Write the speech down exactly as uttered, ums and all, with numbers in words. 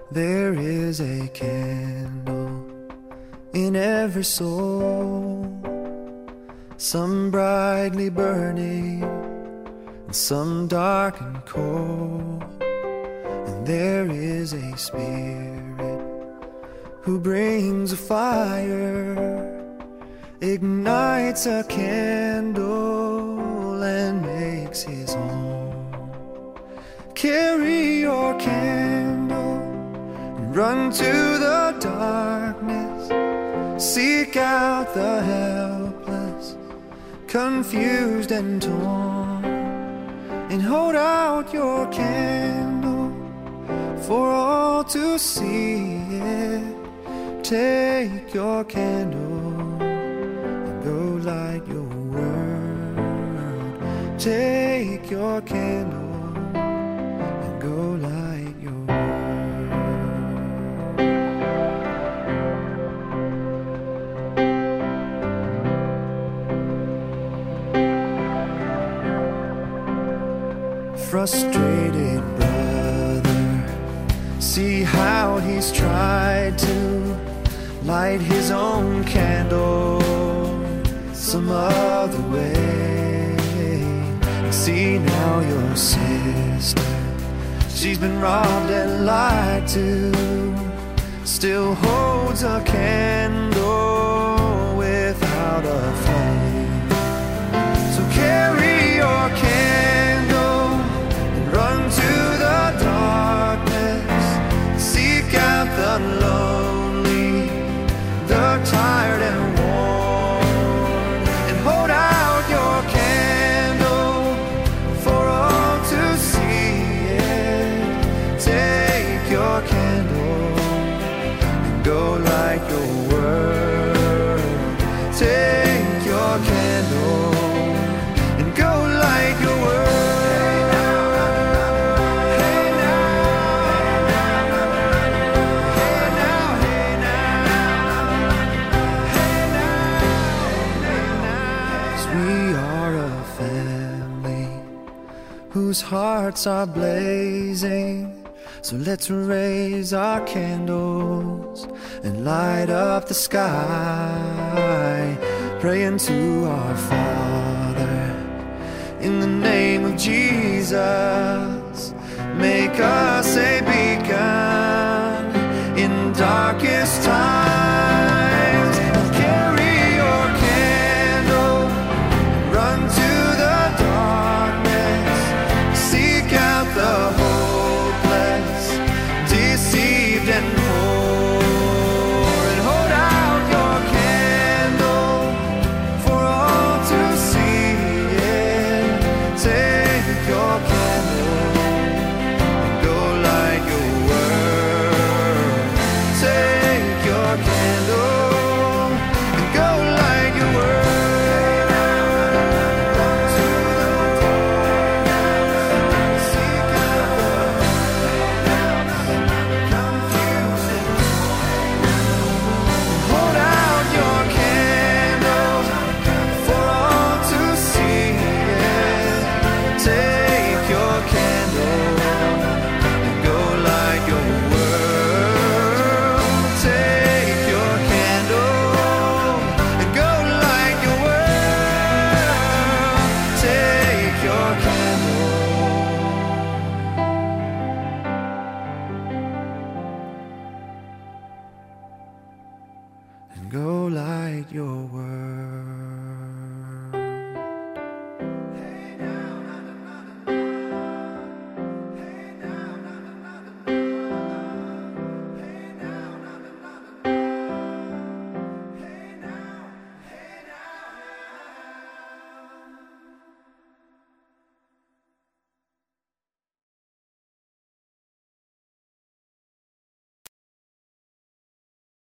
There is a candle in every soul, some brightly burning and some dark and cold. And there is a spirit who brings a fire, ignites a candle and makes his home. Carry your candle and run to the darkness, seek out the helpless, confused and torn, and hold out your candle for all to see it. Take your candle and go light your world. Take your candle and go light your world. Frustrated brother, see how he's tried to light his own candle some other way. See now your sister, she's been robbed and lied to, still holds a candle without a flame. So carry your candle and run to the darkness, seek out the lonely, the tired and worn, and hold out your candle for all to see it. Take your candle and go light your world. Take your candle and go light your world. Whose hearts are blazing, so let's raise our candles and light up the sky, praying to our Father in the name of Jesus. Make us a beacon in darkest times. Carry your candle and run to the darkness, seek out the hopeless, deceived and poor, and hold out your candle for all to see it. Take your candle and go light your world. Take your candle and go light your world. Go light your world.